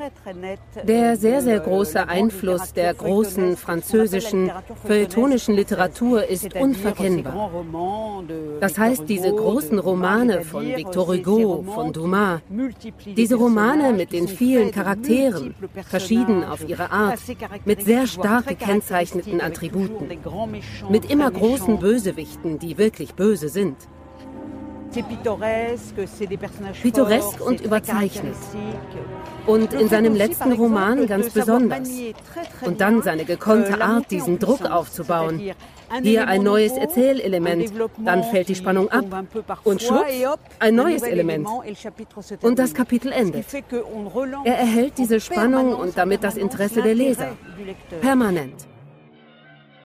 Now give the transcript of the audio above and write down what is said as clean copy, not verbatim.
Der sehr, sehr große Einfluss der großen französischen feuilletonischen Literatur ist unverkennbar. Das heißt, diese großen Romane von Victor Hugo, von Dumas, diese Romane mit den vielen Charakteren, verschieden auf ihre Art, mit sehr stark gekennzeichneten Attributen, mit immer großen Bösewichten, die wirklich böse sind. Pittoresk und überzeichnet. Und in seinem letzten Roman ganz besonders. Und dann seine gekonnte Art, diesen Druck aufzubauen. Hier ein neues Erzählelement, dann fällt die Spannung ab. Und schwupps, ein neues Element. Und das Kapitel endet. Er erhält diese Spannung und damit das Interesse der Leser. Permanent.